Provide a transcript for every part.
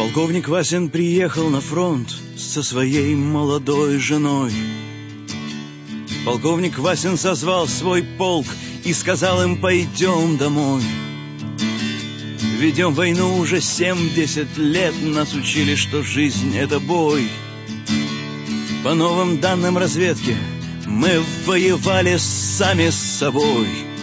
Полковник Васин приехал на фронт со своей молодой женой. Полковник Васин созвал свой полк и сказал им: пойдем домой. Ведем войну уже 70 лет, нас учили, что жизнь — это бой. По новым данным разведки мы воевали сами с собой.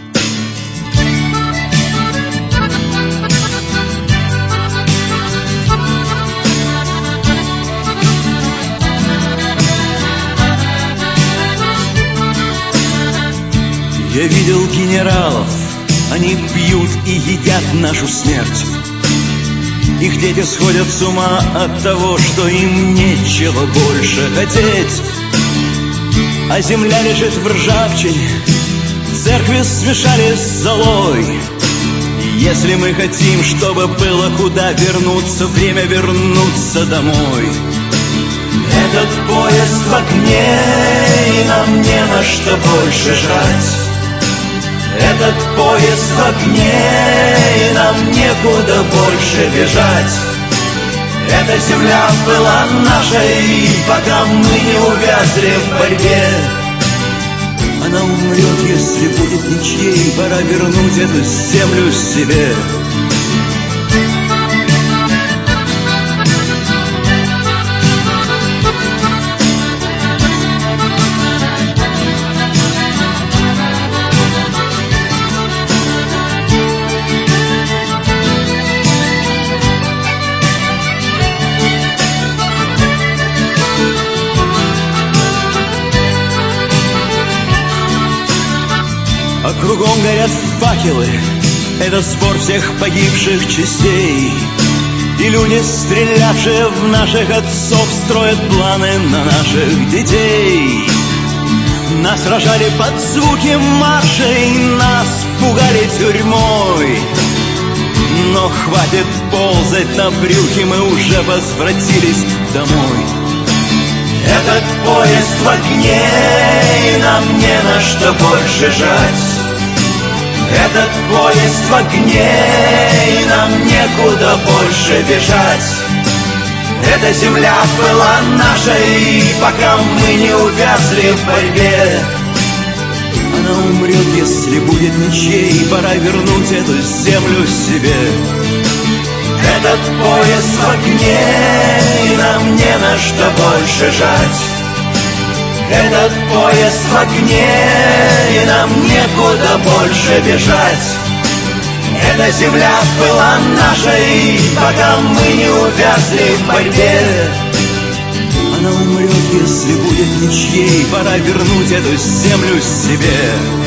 Я видел генералов, они пьют и едят нашу смерть. Их дети сходят с ума от того, что им нечего больше хотеть. А земля лежит в ржавчине, церкви смешали с золой. Если мы хотим, чтобы было куда вернуться, время вернуться домой. Этот поезд в огне, и нам не на что больше жрать. Этот поезд в огне, и нам некуда больше бежать. Эта земля была нашей, пока мы не увязли в борьбе. Она умрет, если будет ничьей, пора вернуть эту землю себе. А кругом горят факелы, это сбор всех погибших частей. И люди, стрелявшие в наших отцов, строят планы на наших детей. Нас рожали под звуки маршей, нас пугали тюрьмой. Но хватит ползать на брюхе, мы уже возвратились домой. Этот поезд в огне, и нам не на что больше жать. Этот поезд в огне, и нам некуда больше бежать. Эта земля была нашей, пока мы не увязли в борьбе. Она умрет, если будет ничьей, пора вернуть эту землю себе. Этот поезд в огне, и нам не на что больше жать. Этот поезд в огне, и нам некуда больше бежать. Эта земля была нашей, пока мы не увязли в борьбе. Она умрет, если будет ничьей, пора вернуть эту землю себе.